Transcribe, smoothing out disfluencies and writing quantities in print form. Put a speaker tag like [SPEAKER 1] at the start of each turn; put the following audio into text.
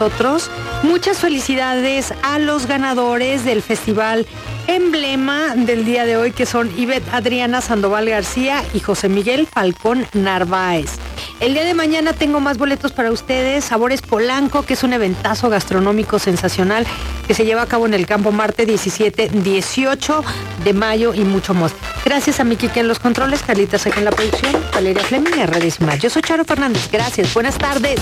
[SPEAKER 1] nosotros. Muchas felicidades a los ganadores del festival emblema del día de hoy, que son Ivette Adriana Sandoval García y José Miguel Falcón Narváez. El día de mañana tengo más boletos para ustedes. Sabores Polanco, que es un eventazo gastronómico sensacional que se lleva a cabo en el Campo Marte 17, 18 de mayo y mucho más. Gracias a mi Kike en los controles, Carlita Seca en la producción, Valeria Fleming y redes más. Yo soy Charo Fernández. Gracias. Buenas tardes.